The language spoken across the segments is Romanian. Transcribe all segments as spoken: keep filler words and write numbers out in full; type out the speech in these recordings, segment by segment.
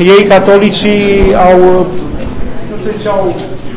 ei, catolicii, au, nu știu ce au,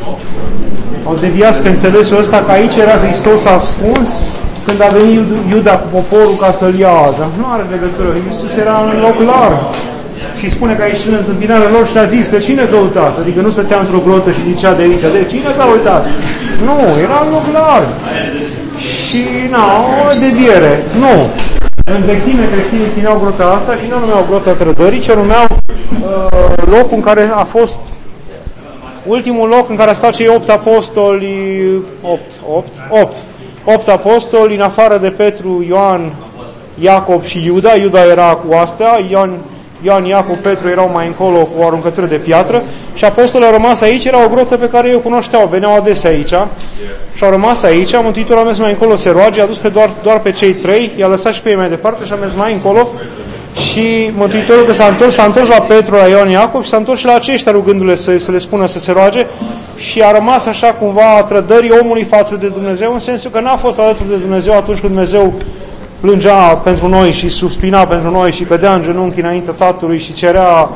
au deviat spre înțelesul ăsta că aici era Hristos ascuns când a venit Iuda cu poporul ca să-l ia. Dar nu are legătură. Iisus era în loc larg. Și spune că a ieșit în întâmpinarea lor și a zis, pe cine căutați? Adică nu stătea într-o grotă și zicea de aici, de cine căutați? Nu, era în loc larg. Și, na, o deviere. Nu. În vechime creștinii țineau grota asta și nu numeau grota trădării, ci numeau uh, locul în care a fost ultimul loc în care a stat cei opt apostoli, opt, opt, opt, opt apostoli, în afară de Petru, Ioan, Iacob și Iuda. Iuda era cu astea, Ioan, Ioan, Iacob, Petru erau mai încolo cu o aruncătură de piatră și apostolii au rămas aici. Era o grotă pe care ei o cunoșteau, veneau adesea aici și au rămas aici. Mântuitorul a mers mai încolo, se roage, a dus pe doar, doar pe cei trei, i-a lăsat și pe ei mai departe și a mers mai încolo. Și Mântuitorul, că s-a întors, s-a întors la Petru, la Ioan, Iacob și s-a întors și la aceștia rugându-le să, să le spună să se roage și a rămas așa cumva trădării omului față de Dumnezeu, în sensul că n-a fost alături de Dumnezeu atunci când Dumnezeu plângea pentru noi și suspina pentru noi și cădea în genunchi înaintea Tatălui și cerea,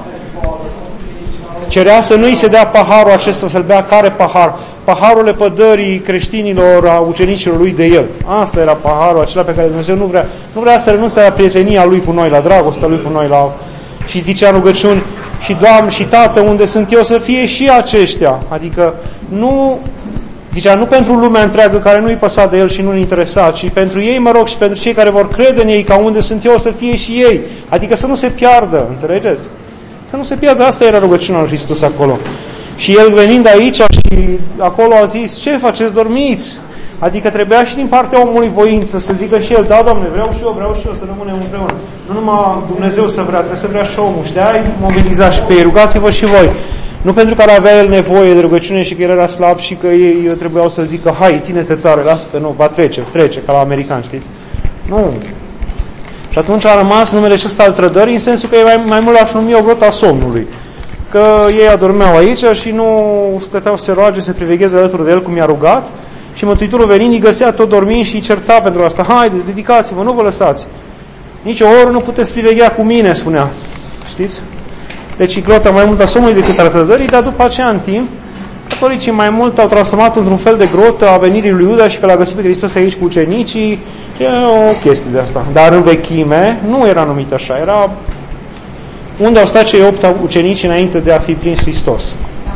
cerea să nu-i se dea paharul acesta, să-l bea. Care pahar? Paharul lepădării creștinilor, a ucenicilor lui de el. Asta era paharul acela pe care Dumnezeu nu vrea. Nu vrea să renunțe la prietenia lui cu noi, la dragostea lui cu noi. La... Și zicea în rugăciuni, și Doamne, și Tată, unde sunt eu, să fie și aceștia. Adică nu... Zicea, nu pentru lumea întreagă care nu-i păsa de el și nu-i interesa, ci pentru ei, mă rog, și pentru cei care vor crede în ei, ca unde sunt eu să fie și ei. Adică să nu se piardă, înțelegeți? Să nu se piardă, asta era rugăciunea lui Hristos acolo. Și el venind aici și acolo a zis, ce faceți, dormiți? Adică trebuia și din partea omului voință să zică și el, da, Doamne, vreau și eu, vreau și eu să rămânem împreună. Nu numai Dumnezeu să vrea, trebuie să vrea și omul. Și de-aia mobilizați și pe ei, rugați-vă și voi. Nu pentru că avea el nevoie de rugăciune și că el era slab și că ei trebuiau să zică, hai, ține-te tare, lasă pe nou, va trece, trece, ca la american, știți? Nu. Și atunci a rămas numele acesta al trădării, în sensul că ei mai, mai mult l-aș numi o grota somnului. Că ei adormeau aici și nu stăteau să se roage, să privegheze alături de el cum i-a rugat și Mântuitorul venind îi găsea tot dormind și îi certa pentru asta. Haideți, dedicați-vă, nu vă lăsați. Nici o oră nu puteți priveghea cu mine, spunea. Știți? Deci grota mai mult a somnului decât a trădării, dar după aceea, în timp, catolicii mai mult au transformat într-un fel de grotă a venirii lui Iuda și că l-a găsit pe Hristos aici cu ucenicii. E o chestie de asta. Dar în vechime nu era numit așa. Era unde au stat cei opt ucenici înainte de a fi prins Hristos.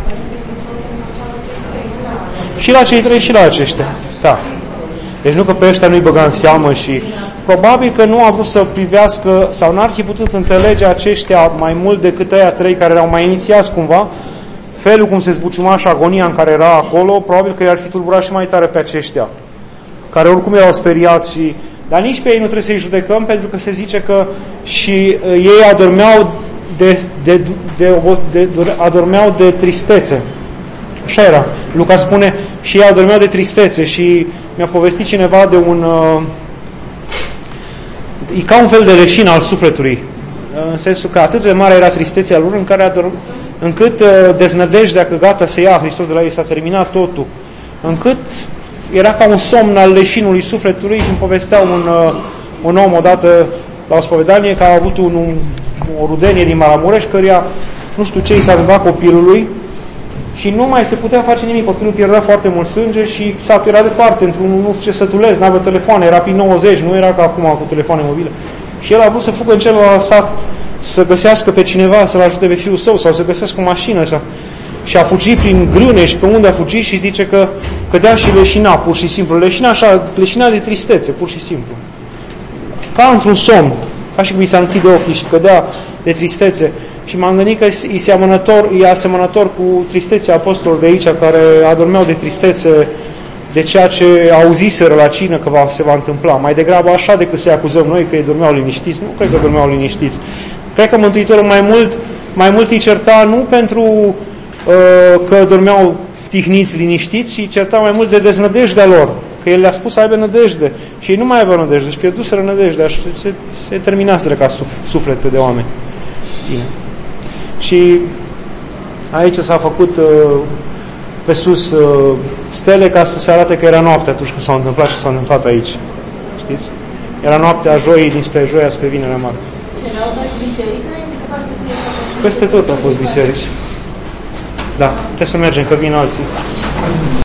Și la cei trei și la aceștia. Da. Deci nu că pe ăștia nu-i băga în seamă și probabil că nu a vrut să privească sau n-ar fi putut înțelege aceștia mai mult decât ăia trei care erau mai inițiați cumva, felul cum se zbuciuma și agonia în care era acolo, probabil că i-ar fi tulburat și mai tare pe aceștia, care oricum erau speriați și... Dar nici pe ei nu trebuie să-i judecăm, pentru că se zice că și ei adormeau de, de, de, de, de, adormeau de tristețe. Așa era. Luca spune, și ei adormeau de tristețe și mi-a povestit cineva de un... Uh, e ca un fel de leșin al sufletului, în sensul că atât de mare era tristețea lor în care adorm, încât uh, deznădejdea că gata să ia Hristos de la ei, s-a terminat totul, încât era ca un somn al leșinului sufletului și îmi povestea un, uh, un om odată la o spovedanie că a avut un, un, o rudenie din Maramureș, căruia nu știu ce i s-a întâmplat copilului și nu mai se putea face nimic, copilul pierdea foarte mult sânge și satul era departe, într-un nu știu ce sătuleț, n-avea telefoane, era prin nouăzeci, nu era ca acum cu telefoane mobile. Și el a vrut să fugă în celălalt sat, să găsească pe cineva, să-l ajute pe fiul său sau să găsească o mașină. Sau... Și a fugit prin grâne și pe unde a fugit și zice că cădea și leșina, pur și simplu. Leșina așa, leșina de tristețe, pur și simplu. Ca într-un somn, ca și cum i s-a închide ochii și cădea de tristețe. Și m-am gândit că e asemănător, e asemănător cu tristețea apostolilor de aici, care adormeau de tristețe de ceea ce auziseră la cină că va, se va întâmpla. Mai degrabă așa decât să-i acuzăm noi că ei dormeau liniștiți. Nu cred că dormeau liniștiți. Cred că Mântuitorul mai mult, mai mult îi certa nu pentru uh, că dormeau tihniți, liniștiți, ci îi certa mai mult de deznădejdea lor. Că el le-a spus să aibă nădejde. Și ei nu mai aveau nădejde. Și pierduseră nădejdea și se, se terminaseră ca suflete de oameni. Bine. Și aici s-a făcut uh, pe sus uh, stele ca să se arate că era noapte atunci când s-a întâmplat ce s-a întâmplat aici. Știți? Era noaptea joii dinspre joia spre Vinerea Mare. Peste tot au fost biserici. Da, trebuie să mergem, că vin alții.